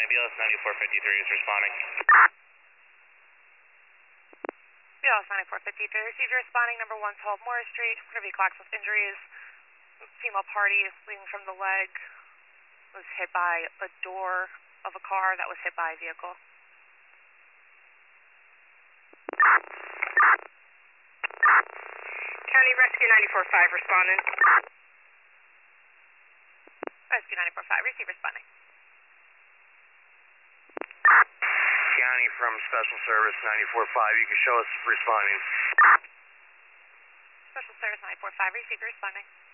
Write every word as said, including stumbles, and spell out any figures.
County, B L S ninety-four fifty-three is responding. B L S ninety-four fifty-three, received your responding number one twelve Morris Street. Motor vehicle accident with injuries. Female party bleeding from the leg. Was hit by a door of a car that was hit by a vehicle. County Rescue ninety-four five responding. Rescue ninety-four five, receive responding. County from Special Service ninety-four five, you can show us responding. Special Service ninety-four five, receive responding.